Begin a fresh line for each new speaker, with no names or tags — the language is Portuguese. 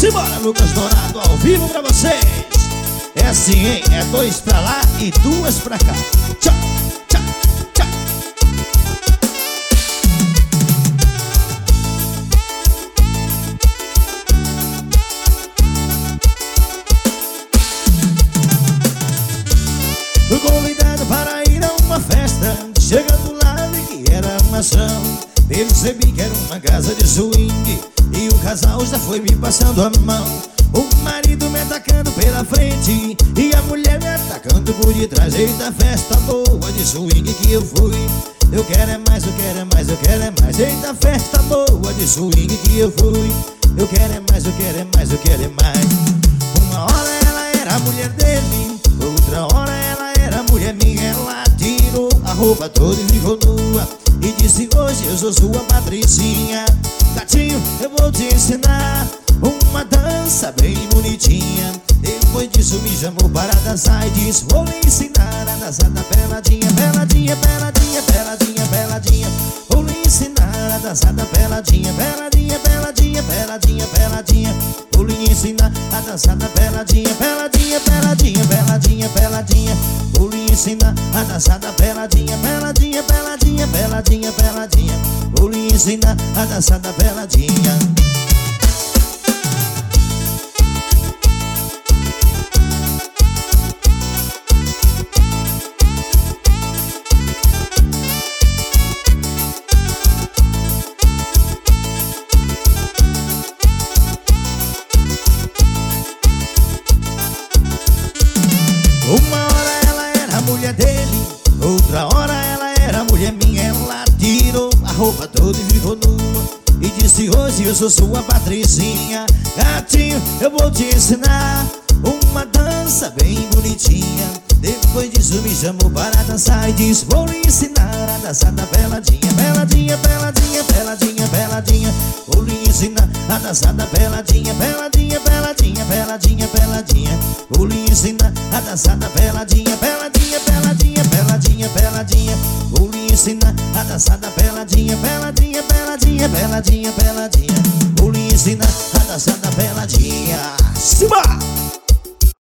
Simbora, Lucas Dourado, ao vivo pra vocês. É assim, hein? É 2 pra lá e 2 pra cá. Tchau, tchau, tchau. Fui convidado para ir a uma festa. Chegando lá vi que era uma ação. Percebi que era uma casa de swing e o casal já foi me passando a mão. O marido me atacando pela frente e a mulher me atacando por detrás. Eita, festa boa de swing que eu fui. Eu quero é mais, eu quero é mais, eu quero é mais. Eita, festa boa de swing que eu fui. Eu quero é mais, eu quero é mais, eu quero é mais. Uma hora ela era a mulher dele, outra hora ela era a mulher minha. Ela tirou a roupa toda e ficou nua e disse: hoje eu sou sua patricinha. Gatinho, eu vou te ensinar uma dança bem bonitinha. Depois disso me chamou para dançar e disse: vou lhe ensinar a dançar da peladinha. Peladinha, peladinha, peladinha, peladinha. Vou lhe ensinar a dançar da peladinha. Peladinha, peladinha, peladinha, peladinha. Vou lhe ensinar a dançar da peladinha. Peladinha, peladinha, peladinha, peladinha. Vou lhe ensinar a dançar da peladinha. Peladinha, peladinha, peladinha, peladinha. Vou lhe ensinar a dançar da peladinha. Uma hora ela era a mulher dele, outra hora ela era a mulher minha. Ela tirou a roupa toda e ficou nua e disse: hoje eu sou sua patricinha. Gatinho, eu vou te ensinar uma dança bem bonitinha. Depois disso me chamou para dançar e disse: vou lhe ensinar a dançar da peladinha. Peladinha, peladinha, peladinha, peladinha. Vou lhe ensinar a dançar da peladinha. Peladinha, peladinha, peladinha, peladinha. Vou lhe ensinar a dançar da peladinha. Peladinha, peladinha, peladinha, peladinha. Vou lhe ensinar a dançar da peladinha. Peladinha, peladinha, peladinha, peladinha. Vou lhe ensinar a dançar da peladinha. Simba!